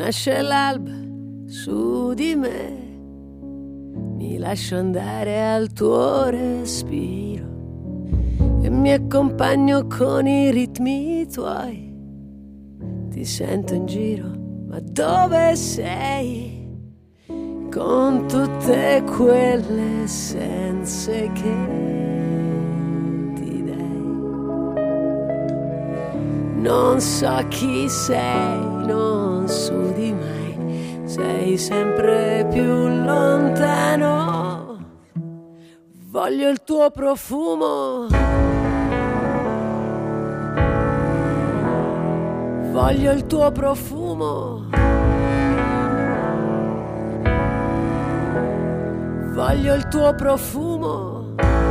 nasce l'alba su di me, mi lascio andare al tuo respiro e mi accompagno con i ritmi tuoi. Ti sento in giro, ma dove sei? Con tutte quelle essenze che ti dai. Non so chi sei, non studi mai, sei sempre più lontano. Voglio il tuo profumo, voglio il tuo profumo, voglio il tuo profumo.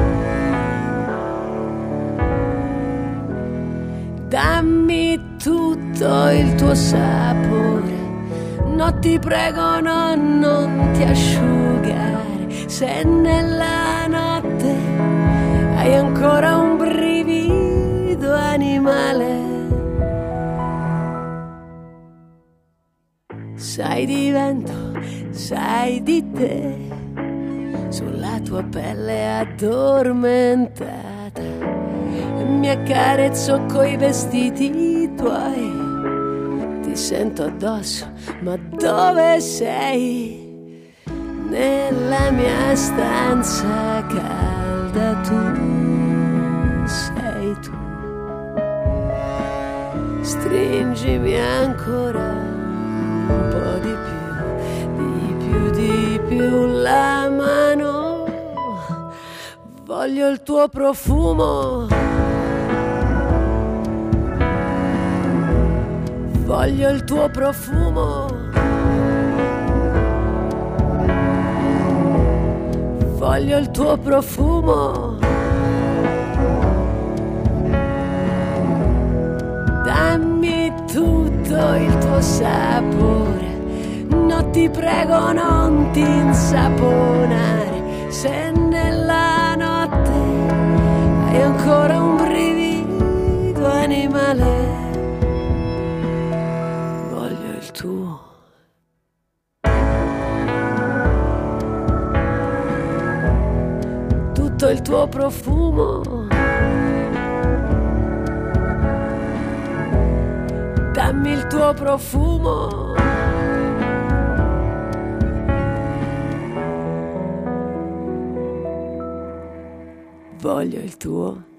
Dammi tutto il tuo sapore, no ti prego no, non ti asciugare, se nella notte hai ancora un brivido animale. Sai di vento, sai di te, sulla tua pelle addormentata, e mi accarezzo coi vestiti tuoi. Ti sento addosso, ma dove sei? Nella mia stanza calda tu sei tu. Stringimi ancora un po' di più la mano. Voglio il tuo profumo, voglio il tuo profumo, voglio il tuo profumo. Dammi tutto il tuo sapore, no ti prego non ti insaponare, se nella notte hai ancora un brivido animale. Voglio il tuo. Tutto il tuo profumo, dammi il tuo profumo. Voglio il tuo.